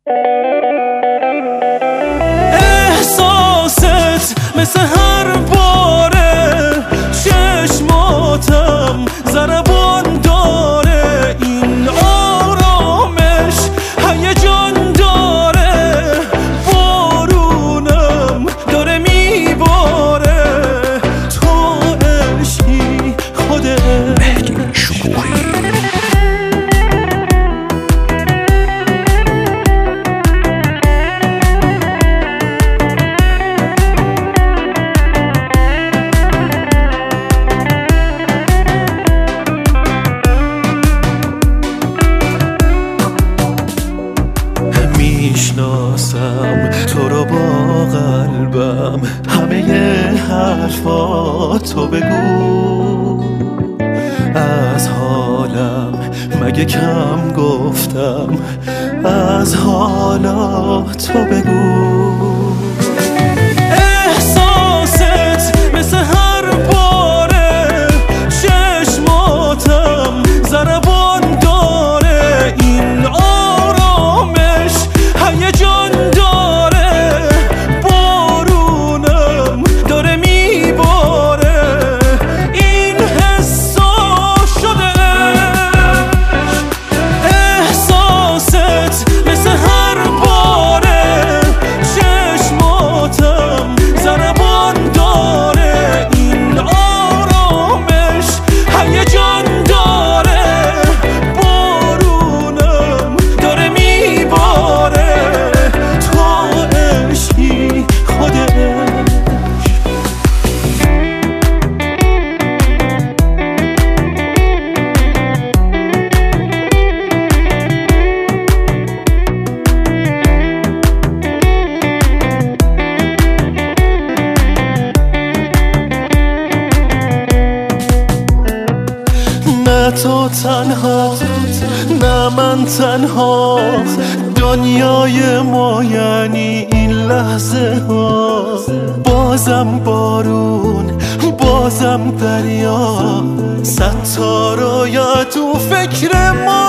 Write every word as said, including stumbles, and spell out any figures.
احساست مثل هر باره چشماتم ضربان داره، این آرامش هیجان داره، بارونم داره میباره، تو عشقی خودت مهدی شکوهی. میشناسم تو رو با قلبم، همه حرفاتو بگو، از حالم مگه کم گفتم، از حالاتو بگو. احساست مثل هر باره چشماتم ضربان داره، این آرامش هیجان داره، بارونم داره میباره، این حسا شده. احساست مثل هر باره چشماتم ضربان داره، این آرامش هیجان داره، بارونم داره میباره، تو عشقی خودش. نه تو تنها، نه من تنها، دنیای ما یعنی این لحظه ها، بازم بارون، بازم دریا، ستاره تو فکر ما.